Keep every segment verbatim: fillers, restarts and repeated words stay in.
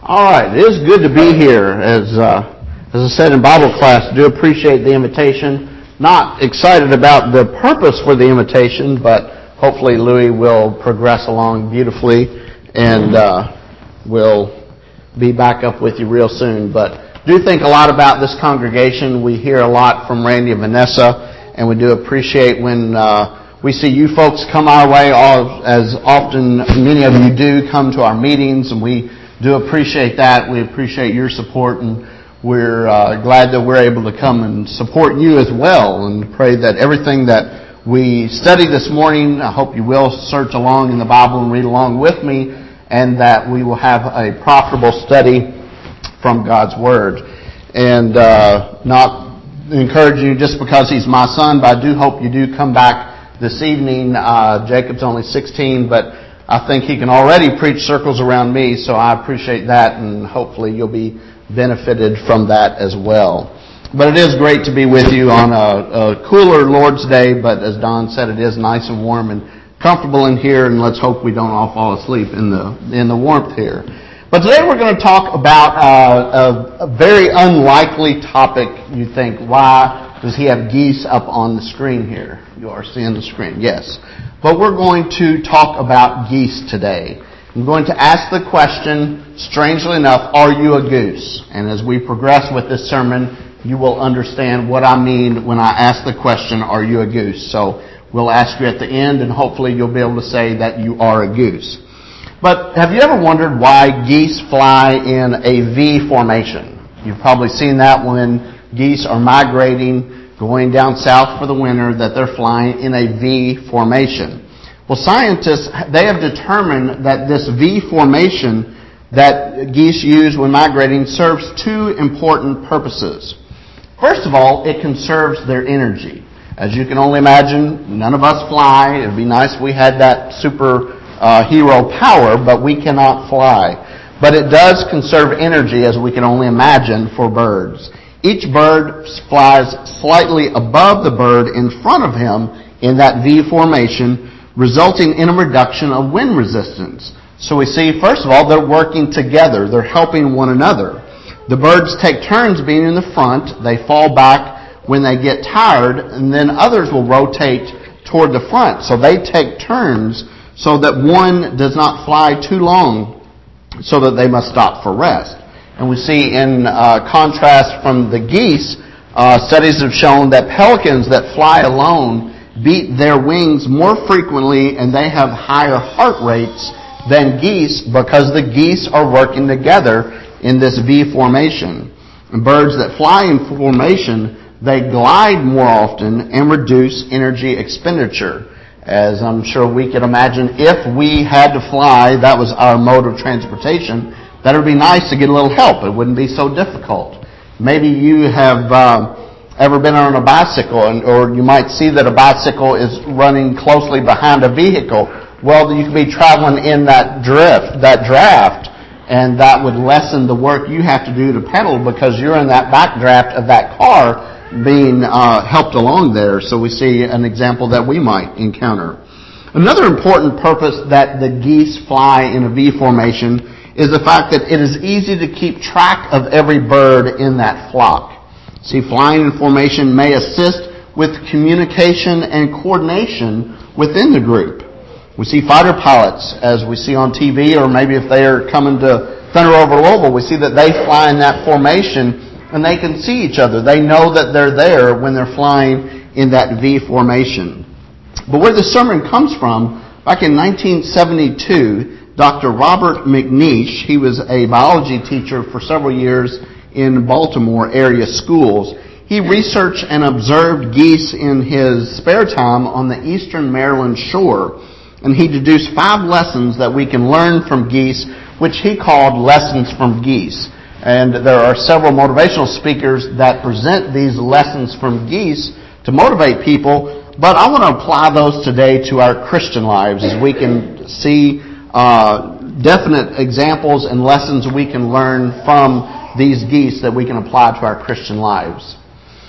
All right, it is good to be here. As uh, as I said in Bible class, I do appreciate the invitation. Not excited about the purpose for the invitation, but hopefully Louis will progress along beautifully and uh, will be back up with you real soon. But do think a lot about this congregation. We hear a lot from Randy and Vanessa, and we do appreciate when uh, we see you folks come our way, all, as often many of you do come to our meetings, and we do appreciate that. We appreciate your support, and we're uh, glad that we're able to come and support you as well, and pray that everything that we study this morning, I hope you will search along in the Bible and read along with me, and that we will have a profitable study from God's Word. And uh, not encourage you just because he's my son, but I do hope you do come back this evening. Uh, Jacob's only sixteen, but I think he can already preach circles around me, so I appreciate that, and hopefully you'll be benefited from that as well. But it is great to be with you on a, a cooler Lord's Day, but as Don said, it is nice and warm and comfortable in here, and let's hope we don't all fall asleep in the in the warmth here. But today we're going to talk about uh, a, a very unlikely topic. You think, why does he have geese up on the screen here? You are seeing the screen, yes. But we're going to talk about geese today. I'm going to ask the question, strangely enough, are you a goose? And as we progress with this sermon, you will understand what I mean when I ask the question, are you a goose? So we'll ask you at the end, and hopefully you'll be able to say that you are a goose. But have you ever wondered why geese fly in a V formation? You've probably seen that when geese are migrating, going down south for the winter, that they're flying in a V formation. Well, scientists, they have determined that this V formation that geese use when migrating serves two important purposes. First of all, it conserves their energy. As you can only imagine, none of us fly. It would be nice if we had that super uh, hero power, but we cannot fly. But it does conserve energy, as we can only imagine, for birds. Each bird flies slightly above the bird in front of him in that V formation, resulting in a reduction of wind resistance. So we see, first of all, they're working together. They're helping one another. The birds take turns being in the front. They fall back when they get tired, and then others will rotate toward the front. So they take turns so that one does not fly too long so that they must stop for rest. And we see in uh, contrast from the geese, uh, studies have shown that pelicans that fly alone beat their wings more frequently, and they have higher heart rates than geese because the geese are working together in this V formation. And birds that fly in formation, they glide more often and reduce energy expenditure. As I'm sure we could imagine, if we had to fly, that was our mode of transportation, that it would be nice to get a little help. It wouldn't be so difficult. Maybe you have uh, ever been on a bicycle, and, or you might see that a bicycle is running closely behind a vehicle. Well, you could be traveling in that drift, that draft, and that would lessen the work you have to do to pedal because you're in that backdraft of that car being uh, helped along there. So we see an example that we might encounter. Another important purpose that the geese fly in a V formation is the fact that it is easy to keep track of every bird in that flock. See, flying in formation may assist with communication and coordination within the group. We see fighter pilots, as we see on T V, or maybe if they are coming to Thunder over Louisville, we see that they fly in that formation and they can see each other. They know that they're there when they're flying in that V formation. But where the sermon comes from, back in nineteen seventy-two, Doctor Robert McNeish, he was a biology teacher for several years in Baltimore area schools. He researched and observed geese in his spare time on the eastern Maryland shore, and he deduced five lessons that we can learn from geese, which he called lessons from geese. And there are several motivational speakers that present these lessons from geese to motivate people, but I want to apply those today to our Christian lives as we can see Uh, definite examples and lessons we can learn from these geese that we can apply to our Christian lives.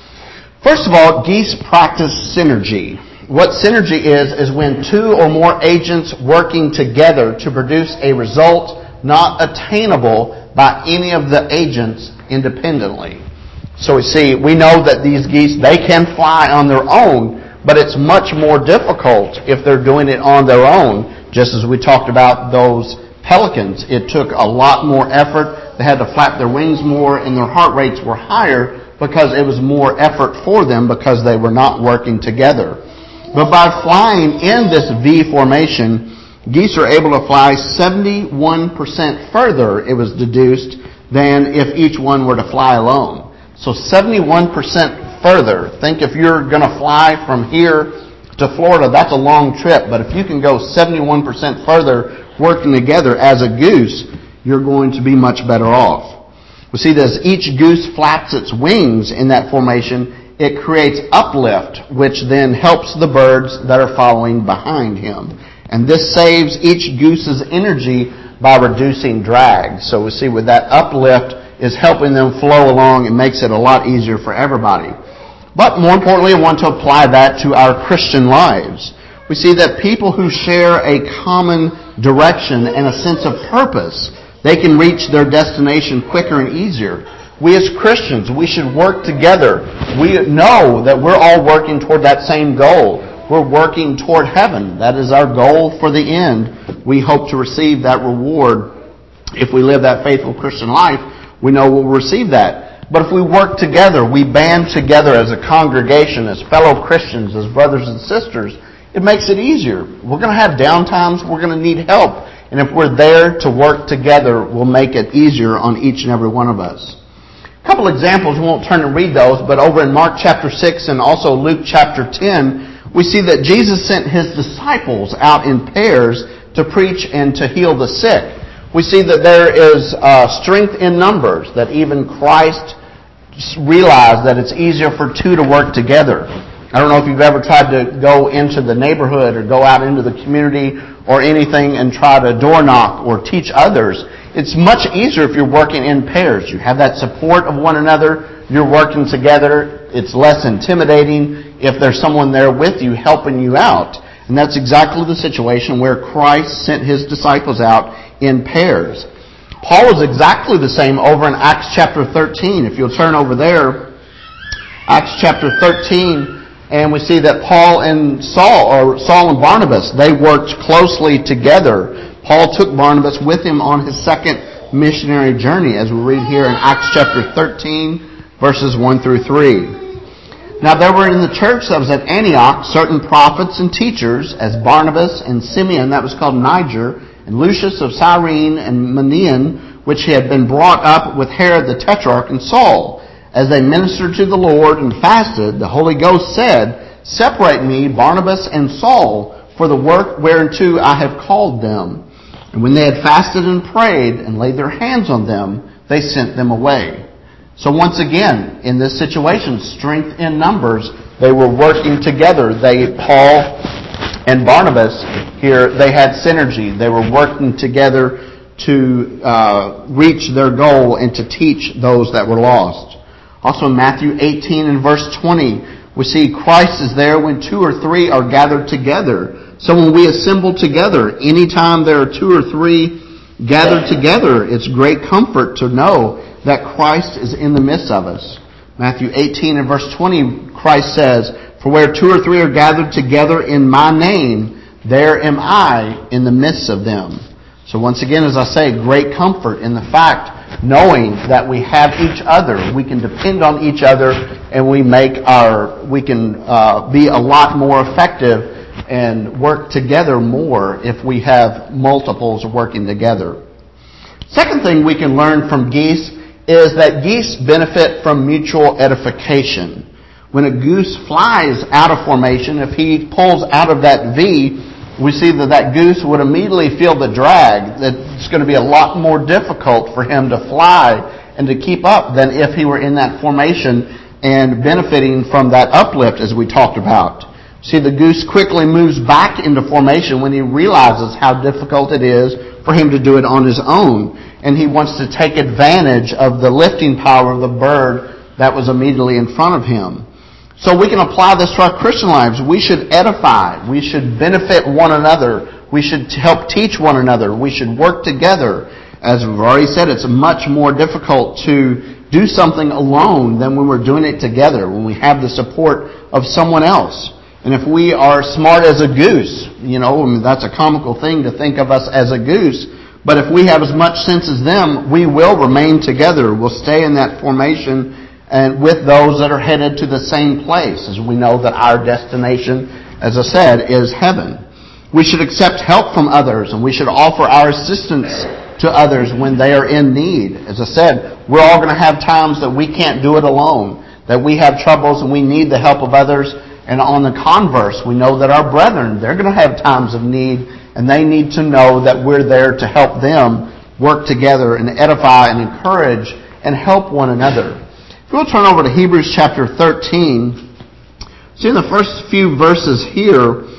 First of all, geese practice synergy. What synergy is, is when two or more agents working together to produce a result not attainable by any of the agents independently. So we see, we know that these geese, they can fly on their own, but it's much more difficult if they're doing it on their own. Just as we talked about those pelicans, it took a lot more effort. They had to flap their wings more, and their heart rates were higher because it was more effort for them because they were not working together. But by flying in this V formation, geese are able to fly seventy-one percent further, it was deduced, than if each one were to fly alone. So seventy-one percent further. Think if you're going to fly from here to Florida, that's a long trip. But if you can go seventy-one percent further working together as a goose, you're going to be much better off. We see that as each goose flaps its wings in that formation, it creates uplift, which then helps the birds that are following behind him. And this saves each goose's energy by reducing drag. So we see with that uplift is helping them flow along. It makes it a lot easier for everybody. But more importantly, I want to apply that to our Christian lives. We see that people who share a common direction and a sense of purpose, they can reach their destination quicker and easier. We as Christians, we should work together. We know that we're all working toward that same goal. We're working toward heaven. That is our goal for the end. We hope to receive that reward. If we live that faithful Christian life, we know we'll receive that. But if we work together, we band together as a congregation, as fellow Christians, as brothers and sisters, it makes it easier. We're going to have downtimes. We're going to need help. And if we're there to work together, we'll make it easier on each and every one of us. A couple examples, we won't turn and read those, but over in Mark chapter six and also Luke chapter ten, we see that Jesus sent his disciples out in pairs to preach and to heal the sick. We see that there is uh, strength in numbers, that even Christ realized that it's easier for two to work together. I don't know if you've ever tried to go into the neighborhood or go out into the community or anything and try to door knock or teach others. It's much easier if you're working in pairs. You have that support of one another. You're working together. It's less intimidating if there's someone there with you helping you out. And that's exactly the situation where Christ sent his disciples out in pairs. Paul was exactly the same over in Acts chapter thirteen. If you'll turn over there, Acts chapter thirteen, and we see that Paul and Saul, or Saul and Barnabas, they worked closely together. Paul took Barnabas with him on his second missionary journey, as we read here in Acts chapter thirteen, verses one through three. Now there were in the church that was at Antioch certain prophets and teachers, as Barnabas and Simeon, that was called Niger, and Lucius of Cyrene and Manaen, which had been brought up with Herod the Tetrarch and Saul. As they ministered to the Lord and fasted, the Holy Ghost said, "Separate me, Barnabas and Saul, for the work whereunto I have called them." And when they had fasted and prayed and laid their hands on them, they sent them away. So once again, in this situation, strength in numbers, they were working together. They, Paul and Barnabas here, they had synergy. They were working together to uh, reach their goal and to teach those that were lost. Also in Matthew eighteen and verse twenty, we see Christ is there when two or three are gathered together. So when we assemble together, anytime there are two or three gathered together, it's great comfort to know that Christ is in the midst of us. Matthew eighteen and verse twenty, Christ says, "For where two or three are gathered together in my name, there am I in the midst of them." So once again, as I say, great comfort in the fact, knowing that we have each other, we can depend on each other, and we make our, we can uh, be a lot more effective and work together more if we have multiples working together. Second thing we can learn from geese is that geese benefit from mutual edification. When a goose flies out of formation, if he pulls out of that V, we see that that goose would immediately feel the drag, that it's going to be a lot more difficult for him to fly and to keep up than if he were in that formation and benefiting from that uplift as we talked about. See, the goose quickly moves back into formation when he realizes how difficult it is for him to do it on his own. And he wants to take advantage of the lifting power of the bird that was immediately in front of him. So we can apply this to our Christian lives. We should edify. We should benefit one another. We should help teach one another. We should work together. As we've already said, it's much more difficult to do something alone than when we're doing it together, when we have the support of someone else. And if we are smart as a goose, you know, I mean, that's a comical thing to think of us as a goose, but if we have as much sense as them, we will remain together. We'll stay in that formation and with those that are headed to the same place, as we know that our destination, as I said, is heaven. We should accept help from others, and we should offer our assistance to others when they are in need. As I said, we're all going to have times that we can't do it alone, that we have troubles and we need the help of others. And on the converse, we know that our brethren, they're going to have times of need, and they need to know that we're there to help them work together and edify and encourage and help one another. If we'll turn over to Hebrews chapter thirteen, see in the first few verses here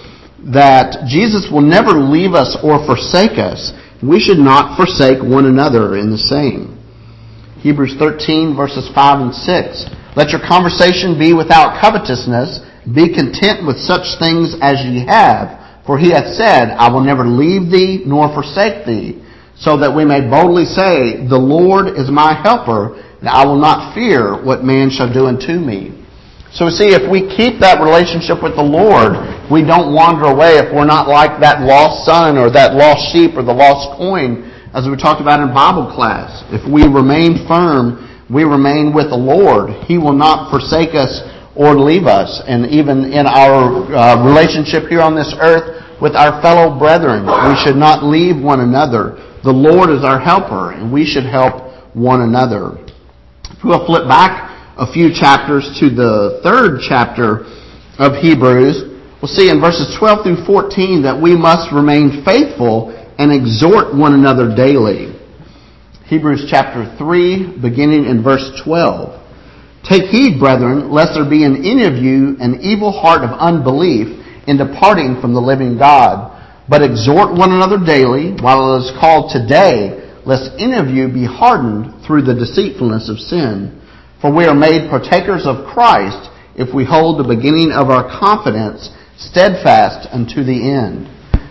that Jesus will never leave us or forsake us. We should not forsake one another in the same. Hebrews thirteen, verses five and six. Let your conversation be without covetousness. Be content with such things as ye have. For he hath said, I will never leave thee nor forsake thee. So that we may boldly say, the Lord is my helper, and I will not fear what man shall do unto me. So we see, if we keep that relationship with the Lord, we don't wander away. If we're not like that lost son or that lost sheep or the lost coin, as we talked about in Bible class. If we remain firm, we remain with the Lord. He will not forsake us or leave us. And even in our uh, relationship here on this earth with our fellow brethren, we should not leave one another. The Lord is our helper, and we should help one another. If we'll flip back a few chapters to the third chapter of Hebrews, we'll see in verses twelve through fourteen that we must remain faithful and exhort one another daily. Hebrews chapter three, beginning in verse twelve. Take heed, brethren, lest there be in any of you an evil heart of unbelief in departing from the living God. But exhort one another daily, while it is called today, lest any of you be hardened through the deceitfulness of sin. For we are made partakers of Christ, if we hold the beginning of our confidence steadfast unto the end.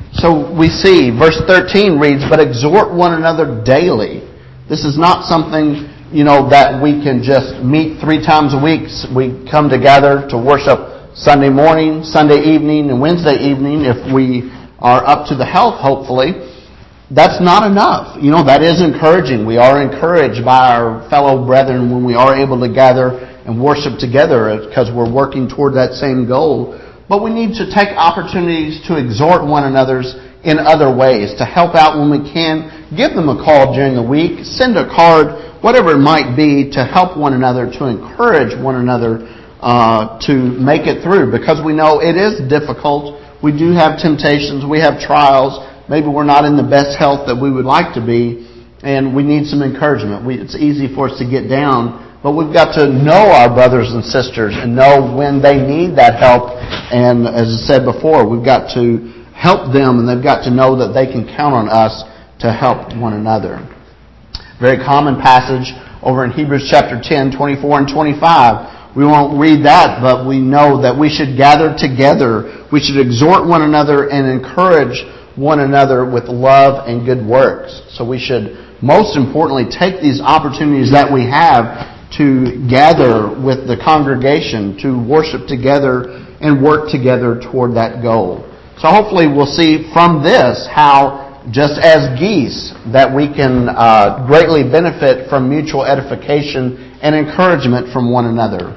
So we see, verse thirteen reads, but exhort one another daily. This is not something, you know, that we can just meet three times a week. We come together to worship Sunday morning, Sunday evening, and Wednesday evening if we are up to the health, hopefully. That's not enough. You know, that is encouraging. We are encouraged by our fellow brethren when we are able to gather and worship together because we're working toward that same goal. But we need to take opportunities to exhort one another in other ways, to help out when we can, give them a call during the week, send a card, whatever it might be, to help one another, to encourage one another uh, to make it through. Because we know it is difficult. We do have temptations. We have trials. Maybe we're not in the best health that we would like to be, and we need some encouragement. We, it's easy for us to get down, but we've got to know our brothers and sisters and know when they need that help. And as I said before, we've got to help them, and they've got to know that they can count on us to help one another. Very common passage over in Hebrews chapter ten, twenty-four and twenty-five. We won't read that, but we know that we should gather together. We should exhort one another and encourage one another with love and good works. So we should, most importantly, take these opportunities that we have to gather with the congregation, to worship together and work together toward that goal. So hopefully we'll see from this how, just as geese, that we can uh, greatly benefit from mutual edification and encouragement from one another.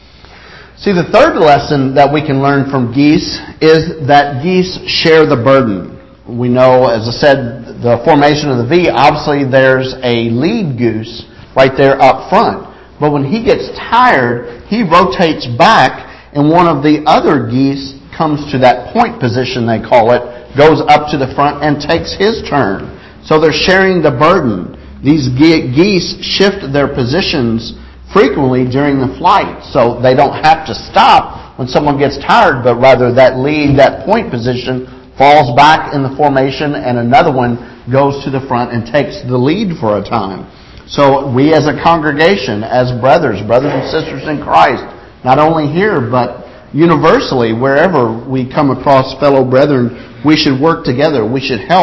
See, the third lesson that we can learn from geese is that geese share the burden. We know, as I said, the formation of the V, obviously there's a lead goose right there up front. But when he gets tired, he rotates back, and one of the other geese comes to that point position, they call it, goes up to the front and takes his turn. So they're sharing the burden. These geese shift their positions frequently during the flight, so they don't have to stop when someone gets tired, but rather that lead, that point position, falls back in the formation, and another one goes to the front and takes the lead for a time. So we as a congregation, as brothers, brothers and sisters in Christ, not only here, but universally, wherever we come across fellow brethren, we should work together. We should help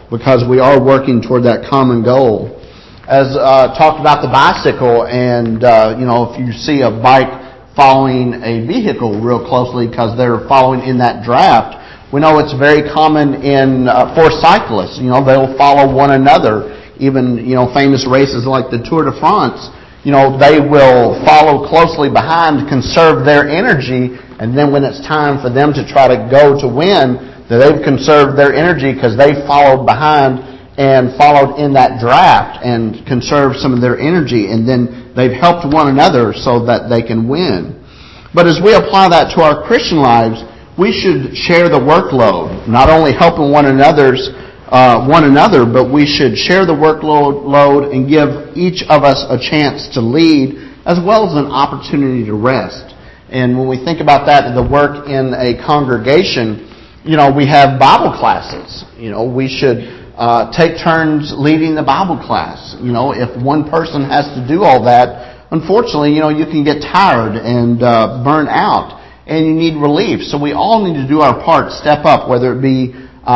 because we are working toward that common goal. As uh, talked about the bicycle, and uh, you know, if you see a bike following a vehicle real closely because they're following in that draft, we know it's very common in uh, for cyclists. You know, they'll follow one another. Even, you know, famous races like the Tour de France, you know, they will follow closely behind, conserve their energy, and then when it's time for them to try to go to win, that they've conserved their energy because they followed behind and followed in that draft and conserved some of their energy, and then they've helped one another so that they can win. But as we apply that to our Christian lives, we should share the workload, not only helping one another's Uh, one another, but we should share the workload load and give each of us a chance to lead as well as an opportunity to rest. And when we think about that, the work in a congregation, you know, we have Bible classes. You know, we should uh, take turns leading the Bible class. You know, if one person has to do all that, unfortunately, you know, you can get tired and uh, burn out, and you need relief. So we all need to do our part, step up, whether it be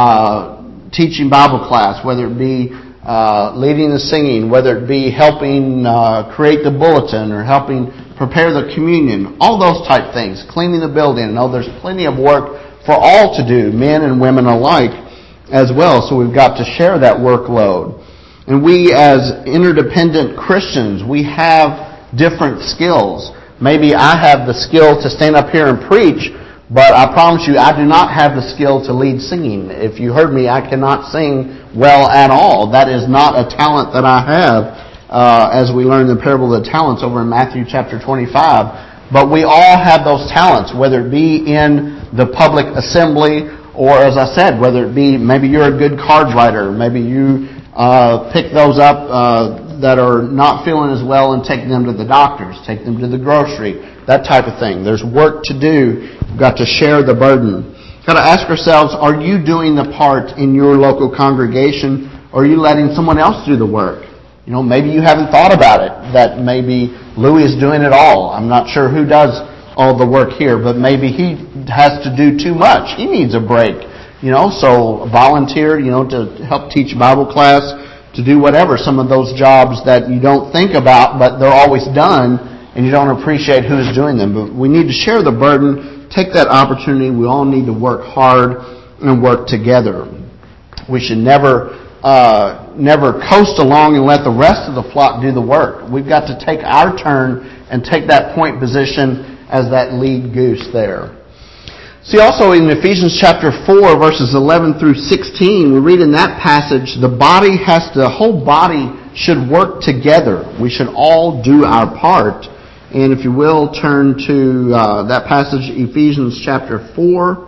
uh teaching Bible class, whether it be uh, leading the singing, whether it be helping uh, create the bulletin or helping prepare the communion, all those type things, cleaning the building. I know there's plenty of work for all to do, men and women alike as well, so we've got to share that workload. And we as interdependent Christians, we have different skills. Maybe I have the skill to stand up here and preach, but I promise you, I do not have the skill to lead singing. If you heard me, I cannot sing well at all. That is not a talent that I have, uh, as we learn the parable of the talents over in Matthew chapter twenty-five. But we all have those talents, whether it be in the public assembly, or as I said, whether it be maybe you're a good card writer, maybe you uh, pick those up uh, that are not feeling as well and take them to the doctors, take them to the grocery, that type of thing. There's work to do. We've got to share the burden. We've got to ask ourselves, are you doing the part in your local congregation, or are you letting someone else do the work? You know, maybe you haven't thought about it, that maybe Louis is doing it all. I'm not sure who does all the work here, but maybe he has to do too much. He needs a break. You know, so volunteer, you know, to help teach Bible class, to do whatever, some of those jobs that you don't think about, but they're always done, and you don't appreciate who's doing them. But we need to share the burden, take that opportunity. We all need to work hard and work together. We should never uh, never coast along and let the rest of the flock do the work. We've got to take our turn and take that point position as that lead goose there. See, also in Ephesians chapter four, verses eleven through sixteen, we read in that passage, the body has to, the whole body should work together. We should all do our part. And if you will, turn to uh, that passage, Ephesians chapter four,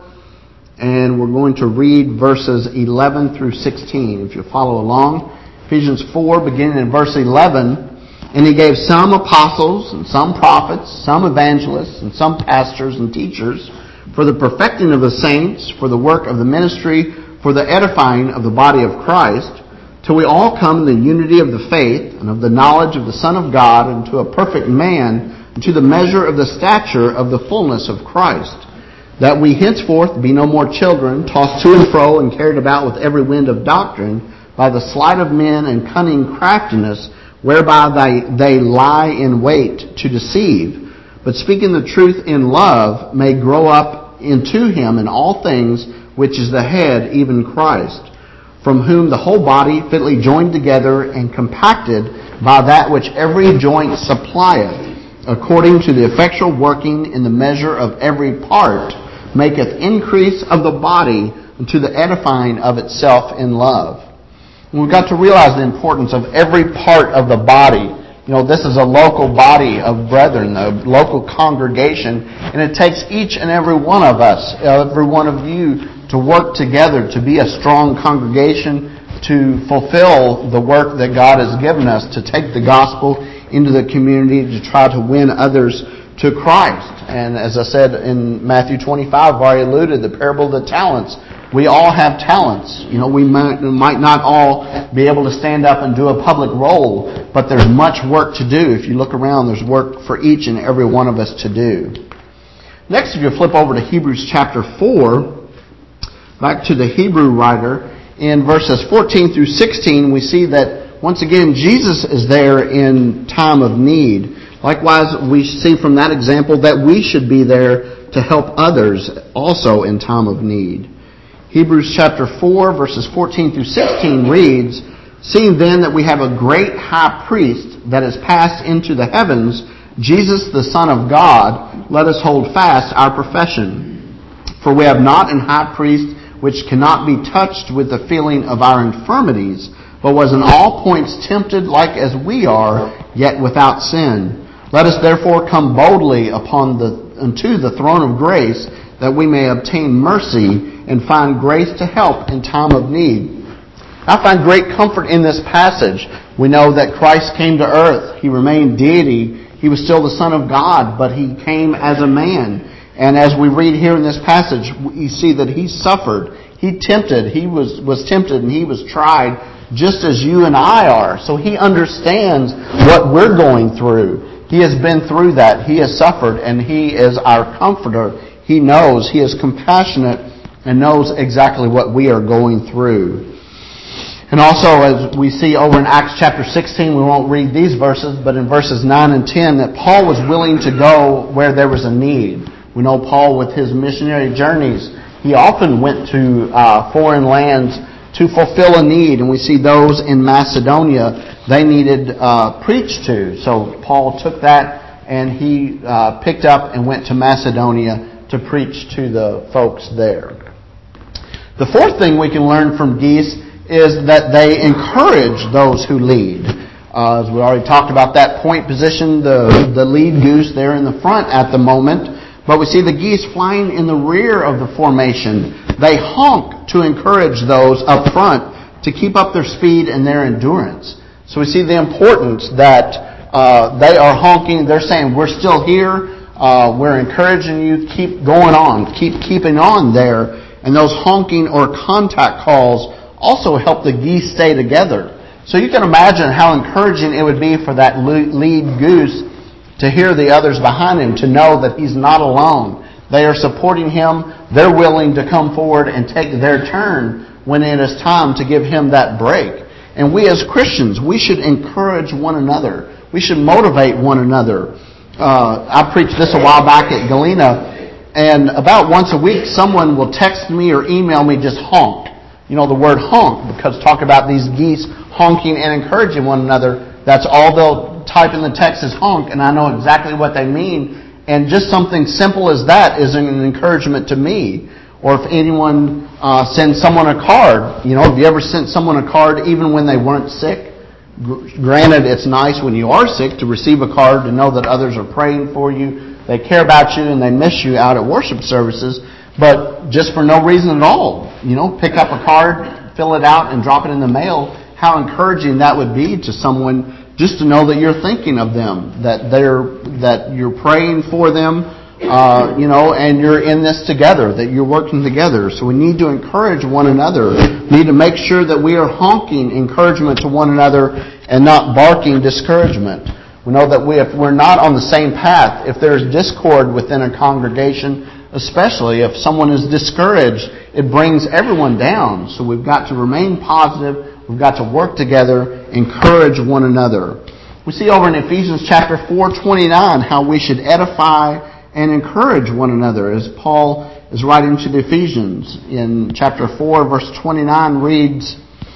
and we're going to read verses eleven through sixteen. If you follow along, Ephesians four, beginning in verse eleven, and he gave some apostles, and some prophets, some evangelists, and some pastors and teachers, for the perfecting of the saints, for the work of the ministry, for the edifying of the body of Christ, till we all come in the unity of the faith and of the knowledge of the Son of God, and to a perfect man, and to the measure of the stature of the fullness of Christ, that we henceforth be no more children, tossed to and fro and carried about with every wind of doctrine, by the sleight of men and cunning craftiness, whereby they, they lie in wait to deceive, but speaking the truth in love, may grow up into him in all things, which is the head, even Christ, from whom the whole body fitly joined together and compacted by that which every joint supplieth, according to the effectual working in the measure of every part, maketh increase of the body unto the edifying of itself in love. And we've got to realize the importance of every part of the body. You know, this is a local body of brethren, a local congregation, and it takes each and every one of us, every one of you, to work together, to be a strong congregation, to fulfill the work that God has given us, to take the gospel into the community, to try to win others to Christ. And as I said in Matthew twenty-five, I've already alluded, the parable of the talents. We all have talents. You know, we might, might not all be able to stand up and do a public role, but there's much work to do. If you look around, there's work for each and every one of us to do. Next, if you flip over to Hebrews chapter four, back to the Hebrew writer, in verses fourteen through sixteen, we see that once again Jesus is there in time of need. Likewise, we see from that example that we should be there to help others also in time of need. Hebrews chapter four, verses fourteen through sixteen reads, "Seeing then that we have a great high priest that is passed into the heavens, Jesus the Son of God, let us hold fast our profession. For we have not an high priest which cannot be touched with the feeling of our infirmities, but was in all points tempted like as we are, yet without sin. Let us therefore come boldly upon the unto the throne of grace, that we may obtain mercy and find grace to help in time of need." I find great comfort in this passage. We know that Christ came to earth. He remained deity. He was still the Son of God, but He came as a man. And as we read here in this passage, we see that He suffered. He tempted. He was, was tempted and He was tried just as you and I are. So He understands what we're going through. He has been through that. He has suffered, and He is our comforter. He knows. He is compassionate and knows exactly what we are going through. And also, as we see over in Acts chapter sixteen, we won't read these verses, but in verses nine and ten, that Paul was willing to go where there was a need. We know Paul, with his missionary journeys, he often went to uh, foreign lands to fulfill a need. And we see those in Macedonia, they needed uh, preached to. So Paul took that and he uh, picked up and went to Macedonia to preach to the folks there. The fourth thing we can learn from geese is that they encourage those who lead. Uh, as we already talked about that point position, the, the lead goose there in the front at the moment. But we see the geese flying in the rear of the formation. They honk to encourage those up front to keep up their speed and their endurance. So we see the importance that uh, they are honking. They're saying, we're still here. Uh, we're encouraging you. Keep going on. Keep keeping on there. And those honking or contact calls also help the geese stay together. So you can imagine how encouraging it would be for that lead goose to hear the others behind him, to know that he's not alone. They are supporting him. They're willing to come forward and take their turn when it is time to give him that break. And we as Christians, we should encourage one another. We should motivate one another. Uh, I preached this a while back at Galena, and about once a week someone will text me or email me just honk. You know, the word honk, because talk about these geese honking and encouraging one another. That's all they'll type in the text is honk, and I know exactly what they mean. And just something simple as that is an encouragement to me. Or if anyone uh, sends someone a card, you know, have you ever sent someone a card even when they weren't sick? Granted, it's nice when you are sick to receive a card, to know that others are praying for you, they care about you, and they miss you out at worship services. But just for no reason at all, you know, pick up a card, fill it out, and drop it in the mail. How encouraging that would be to someone, just to know that you're thinking of them, that they're that you're praying for them, uh, you know, and you're in this together, that you're working together. So we need to encourage one another. We need to make sure that we are honking encouragement to one another and not barking discouragement. We know that we, if we're not on the same path, if there's discord within a congregation, especially if someone is discouraged, it brings everyone down. So we've got to remain positive. We've got to work together, encourage one another. We see over in Ephesians chapter four twenty-nine how we should edify and encourage one another. As Paul is writing to the Ephesians in chapter four, verse twenty-nine reads,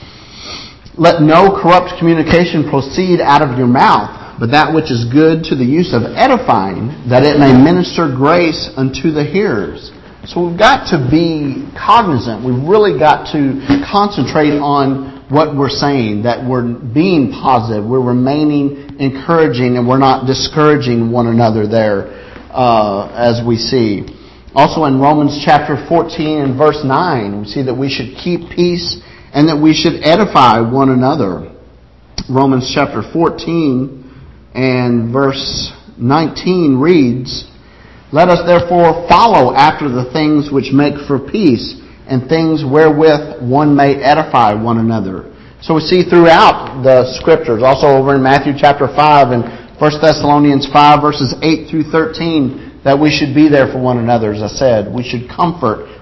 "Let no corrupt communication proceed out of your mouth, but that which is good to the use of edifying, that it may minister grace unto the hearers." So we've got to be cognizant. We've really got to concentrate on what we're saying, that we're being positive, we're remaining encouraging, and we're not discouraging one another there, uh, as we see. Also in Romans chapter fourteen and verse nine, we see that we should keep peace and that we should edify one another. Romans chapter fourteen and verse nineteen reads, "Let us therefore follow after the things which make for peace, and things wherewith one may edify one another." So we see throughout the Scriptures, also over in Matthew chapter five and First Thessalonians five verses eight through thirteen, that we should be there for one another, as I said. We should comfort,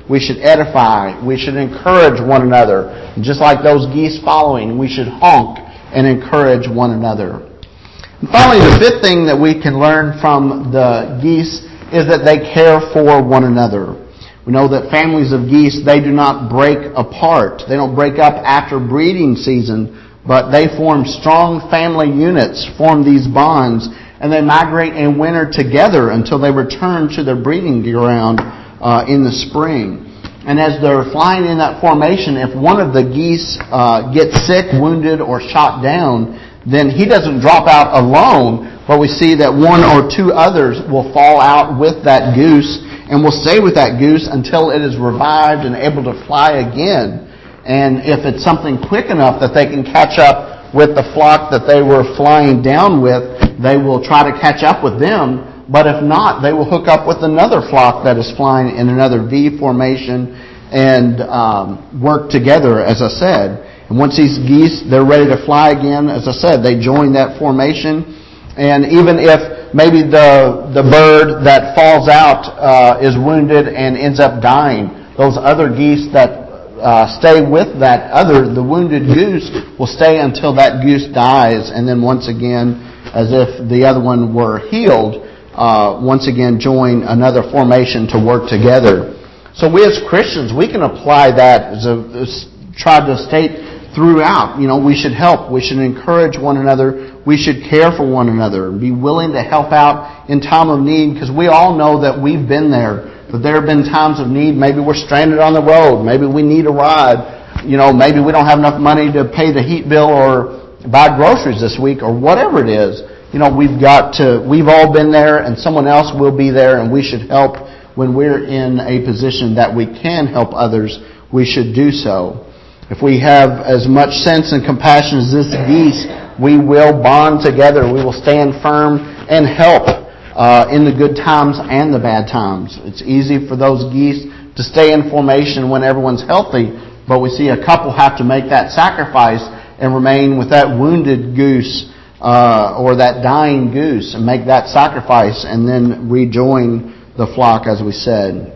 we should edify, we should encourage one another. And just like those geese following, we should honk and encourage one another. And finally, the fifth thing that we can learn from the geese is that they care for one another. We know that families of geese, they do not break apart. They don't break up after breeding season, but they form strong family units, form these bonds, and they migrate and winter together until they return to their breeding ground uh, in the spring. And as they're flying in that formation, if one of the geese uh, gets sick, wounded, or shot down, then he doesn't drop out alone, but we see that one or two others will fall out with that goose and will stay with that goose until it is revived and able to fly again. And if it's something quick enough that they can catch up with the flock that they were flying down with, they will try to catch up with them. But if not, they will hook up with another flock that is flying in another V formation and um, work together, as I said. And once these geese, they're ready to fly again, as I said, they join that formation. And even if maybe the the bird that falls out uh, is wounded and ends up dying, those other geese that uh, stay with that other, the wounded goose, will stay until that goose dies. And then once again, as if the other one were healed, uh, once again join another formation to work together. So we as Christians, we can apply that as a, as tried to state throughout. You know, we should help. We should encourage one another. We should care for one another. Be willing to help out in time of need, because we all know that we've been there. That there have been times of need. Maybe we're stranded on the road. Maybe we need a ride. You know, maybe we don't have enough money to pay the heat bill or buy groceries this week, or whatever it is. You know, we've got to, we've all been there, and someone else will be there, and we should help when we're in a position that we can help others. We should do so. If we have as much sense and compassion as this geese, we will bond together. We will stand firm and help uh, in the good times and the bad times. It's easy for those geese to stay in formation when everyone's healthy, but we see a couple have to make that sacrifice and remain with that wounded goose uh, or that dying goose and make that sacrifice and then rejoin the flock, as we said.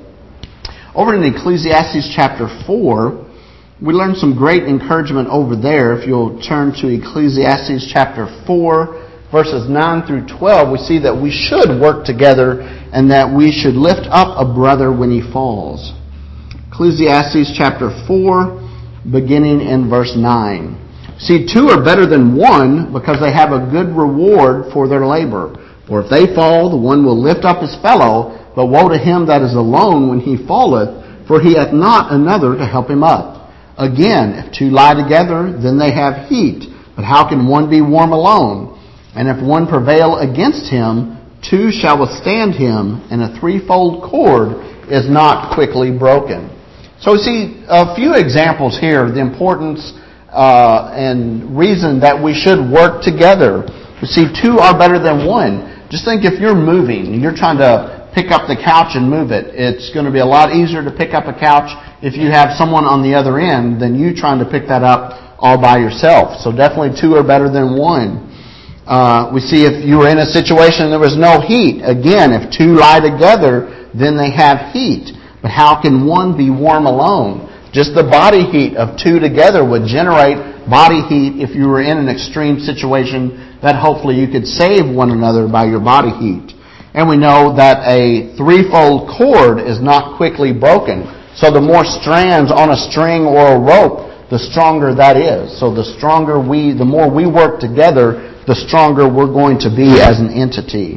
Over in Ecclesiastes chapter four, we learn some great encouragement over there. If you'll turn to Ecclesiastes chapter four, verses nine through twelve, we see that we should work together and that we should lift up a brother when he falls. Ecclesiastes chapter four, beginning in verse nine. See, two are better than one, because they have a good reward for their labor. For if they fall, the one will lift up his fellow, but woe to him that is alone when he falleth, for he hath not another to help him up. Again, if two lie together, then they have heat. But how can one be warm alone? And if one prevail against him, two shall withstand him, and a threefold cord is not quickly broken. So we see a few examples here of the importance uh, and reason that we should work together. We see two are better than one. Just think, if you're moving and you're trying to pick up the couch and move it, it's going to be a lot easier to pick up a couch if you have someone on the other end than you trying to pick that up all by yourself. So definitely two are better than one. Uh, we see if you were in a situation there was no heat. Again, if two lie together, then they have heat. But how can one be warm alone? Just the body heat of two together would generate body heat if you were in an extreme situation that hopefully you could save one another by your body heat. And we know that a threefold cord is not quickly broken. So the more strands on a string or a rope, the stronger that is. So the stronger we, the more we work together, the stronger we're going to be as an entity.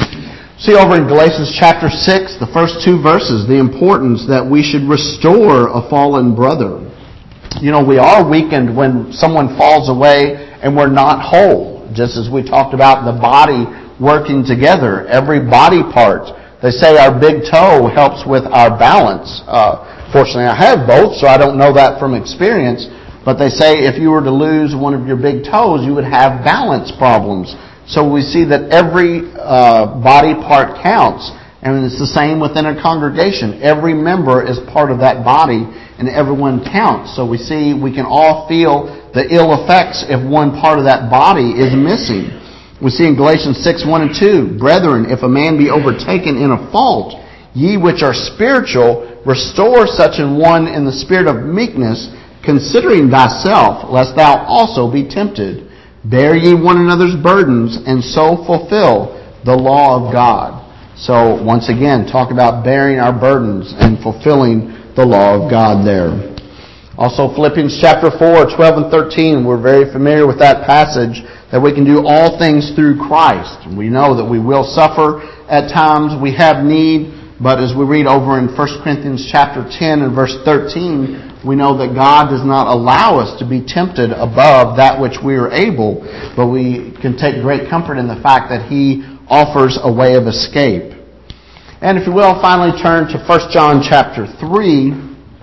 See over in Galatians chapter six, the first two verses, the importance that we should restore a fallen brother. You know, we are weakened when someone falls away and we're not whole. Just as we talked about the body working together, every body part. They say our big toe helps with our balance. Uh, fortunately, I have both, so I don't know that from experience. But they say if you were to lose one of your big toes, you would have balance problems. So we see that every uh, body part counts. And it's the same within a congregation. Every member is part of that body, and everyone counts. So we see we can all feel the ill effects if one part of that body is missing. We see in Galatians six, one and two, Brethren, if a man be overtaken in a fault, Ye which are spiritual, restore such an one in the spirit of meekness, considering thyself, lest thou also be tempted. Bear ye one another's burdens, and so fulfill the law of God. So, once again, talk about bearing our burdens and fulfilling the law of God there. Also, Philippians chapter four, twelve and thirteen, we're very familiar with that passage, that we can do all things through Christ. We know that we will suffer at times, we have need, but as we read over in First Corinthians chapter ten and verse thirteen, we know that God does not allow us to be tempted above that which we are able, but we can take great comfort in the fact that He offers a way of escape. And if you will, finally turn to First John chapter three.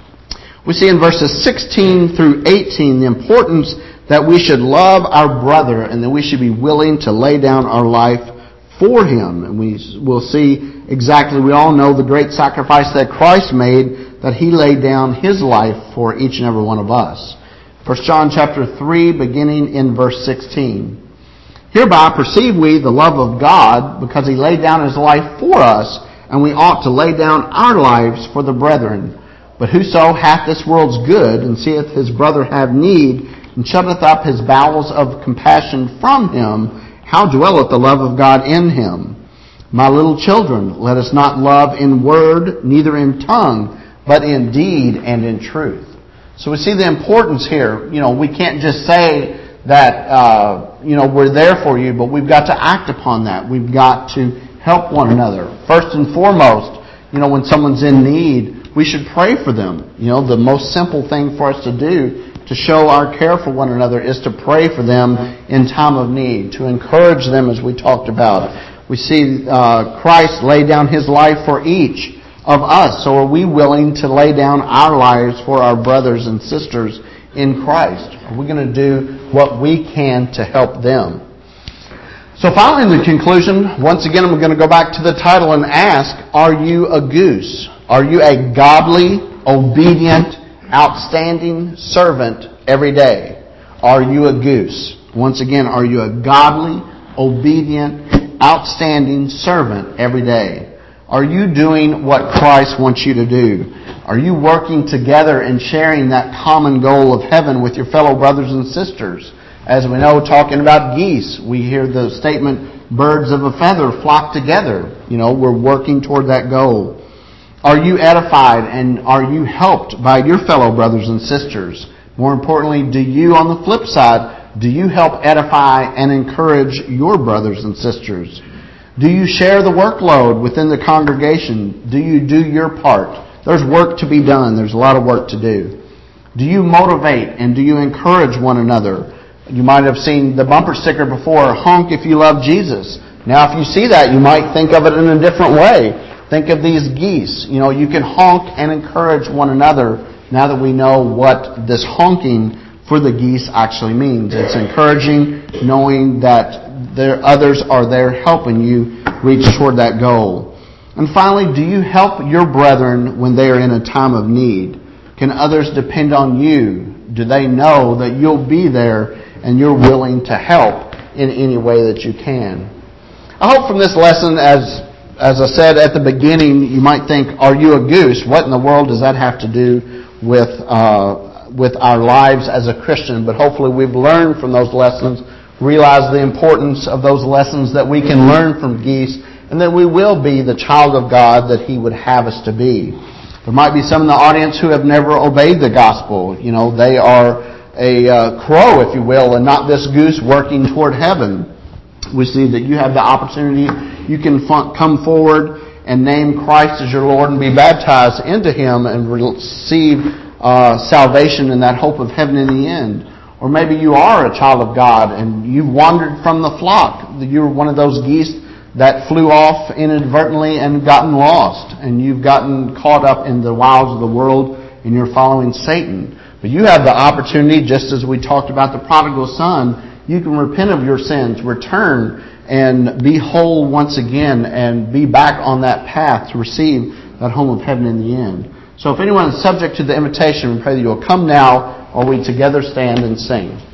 We see in verses sixteen through eighteen the importance that we should love our brother and that we should be willing to lay down our life for him. And we will see exactly, we all know the great sacrifice that Christ made, that He laid down His life for each and every one of us. First John chapter three, beginning in verse sixteen. Hereby perceive we the love of God, because He laid down His life for us, and we ought to lay down our lives for the brethren. But whoso hath this world's good, and seeth his brother have need, and shutteth up his bowels of compassion from him, how dwelleth the love of God in him? My little children, let us not love in word, neither in tongue, but in deed and in truth. So we see the importance here. You know, we can't just say that, uh, you know, we're there for you, but we've got to act upon that. We've got to help one another. First and foremost, you know, when someone's in need, we should pray for them. You know, the most simple thing for us to do to show our care for one another is to pray for them in time of need, to encourage them as we talked about. We see uh, Christ lay down His life for each of us. So are we willing to lay down our lives for our brothers and sisters in Christ? Are we going to do what we can to help them? So finally, in the conclusion, once again, I'm going to go back to the title and ask, are you a goose? Are you a godly, obedient, outstanding servant every day? Are you a goose? Once again, are you a godly, obedient, outstanding servant every day? Are you doing what Christ wants you to do? Are you working together and sharing that common goal of heaven with your fellow brothers and sisters? As we know, talking about geese, we hear the statement, birds of a feather flock together. You know, we're working toward that goal. Are you edified and are you helped by your fellow brothers and sisters? More importantly, do you, on the flip side, do you help edify and encourage your brothers and sisters? Do you share the workload within the congregation? Do you do your part? There's work to be done. There's a lot of work to do. Do you motivate and do you encourage one another? You might have seen the bumper sticker before, honk if you love Jesus. Now if you see that, you might think of it in a different way. Think of these geese. You know, you can honk and encourage one another now that we know what this honking for the geese actually means. It's encouraging, knowing that there others are there helping you reach toward that goal. And finally, do you help your brethren when they are in a time of need? Can others depend on you? Do they know that you'll be there and you're willing to help in any way that you can? I hope from this lesson, as as I said at the beginning, you might think, are you a goose? What in the world does that have to do with uh, with our lives as a Christian? But hopefully we've learned from those lessons, realize the importance of those lessons that we can learn from geese, and that we will be the child of God that He would have us to be. There might be some in the audience who have never obeyed the gospel. You know, they are a uh, crow, if you will, and not this goose working toward heaven. We see that you have the opportunity. You can f- come forward and name Christ as your Lord and be baptized into Him and receive uh, salvation and that hope of heaven in the end. Or maybe you are a child of God and you've wandered from the flock. You're one of those geese that flew off inadvertently and gotten lost. And you've gotten caught up in the wiles of the world and you're following Satan. But you have the opportunity, just as we talked about the prodigal son, you can repent of your sins, return, and be whole once again and be back on that path to receive that home of heaven in the end. So if anyone is subject to the invitation, we pray that you will come now while we together stand and sing.